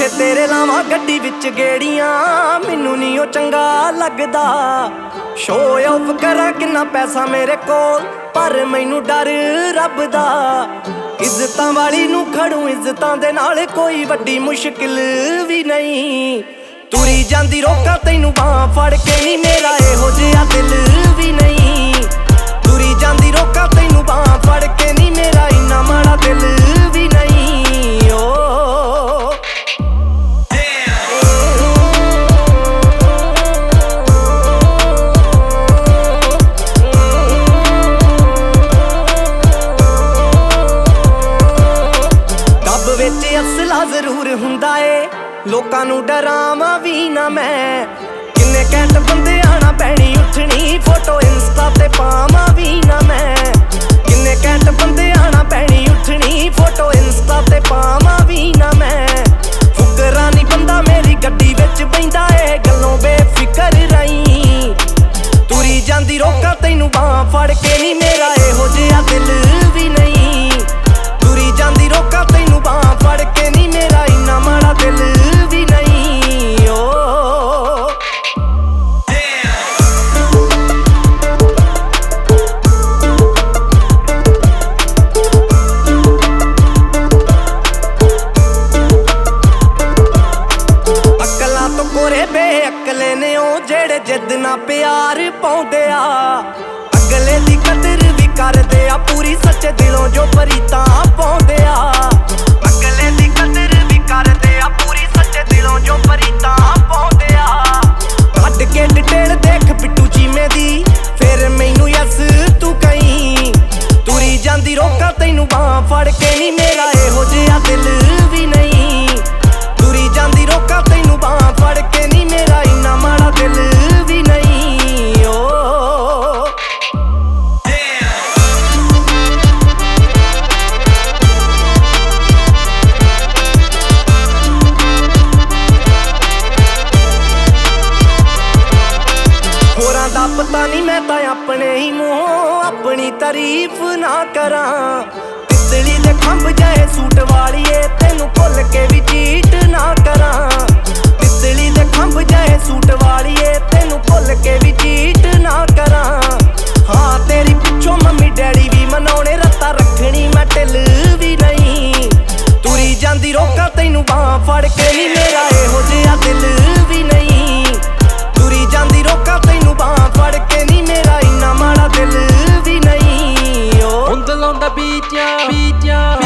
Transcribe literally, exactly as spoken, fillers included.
तेरे लावां गड्डी विच गेड़ियां मैनू नहीं ओ चंगा लगदा। शो ऑफ करा किन्ना पैसा मेरे कोल पर मैनू डर रब दा। इज्जतां वाली नू खड़ू इज्जतां दे नाल कोई वड्डी मुश्किल भी नहीं। तुरी जांदी रोका तैनू बांह फड़ के नी मेरा इहो जिहा दिल भी नहीं। तुरी जांदी रोका तैनू बांह फड़ के नी मेरा इन्ना माड़ा दिल भी नहीं। ओ विच असला जरूर हुंदा ए लोकां नू डरावां भी ना मैं। किन्ने कैंट बंदे आना पैनी उठनी फोटो इंस्टा ते पावां भी ना मैं। किन्ने कैंट बंदे आना पैनी उठनी फोटो इंस्टा ते पावां भी ना मैं। फुकरा नी बंदा मेरी गड्डी विच बैंदा ए गल्लों बेफिकर रही। तुरी जांदी रोका तैनू बांह फड़ के नी मेरा इहो जिहा दिल भी नहीं। तुरी जांदी रोका तैनू बांह फड़ के नी मेरा इन्ना माड़ा दिल भी नहीं। ओ अकलां तो कोरे बेअकले ने ओ जेड़े जिद ना प्यार पाउंदे आ। अगले दी कदर भी करदे आ पूरी सच्चे दिलों जो परीतां पाउंदे आ। अगले दी कदर भी करदे आ पूरी सच्चे दिलों जो परीतां पाउंदे आ। कड्ड के डिटेल देख पिट्टू चीमे दी फिर मैनू यस तू कहीं। तुरी जांदी रोका तैनू बांह फड़ के नी मेरा इहो जिहा दिल भी नहीं। तुरी जांदी रोका तैनू बांह फड़ के नी मेरा इन्ना माड़ा दिल भी नहीं। ओ दा पता नहीं मैं तां अपने ही मूंहों अपनी तारीफ ना करा। तितली दे खंभ जाए सूट वालिए तेनू भुल के भी चीट ना करा। तितली दे खंभ जाए सूट वालिए तेनू भुल के भी चीट ना करा। हाँ तेरी पिछों मम्मी डैडी भी मनाउणे रत्ता रखनी मैं ढिल भी नहीं। तुरी जांदी रोका तैनू बांह फड़ के नी मेरा इहो जिहा दिल भी नहीं। तुरी जांदी रोका तैनू बांह फड़ के नी मेरा इन्ना माड़ा दिल भी नहीं। ओ हुंद लाउंदा बीटियां बीटियां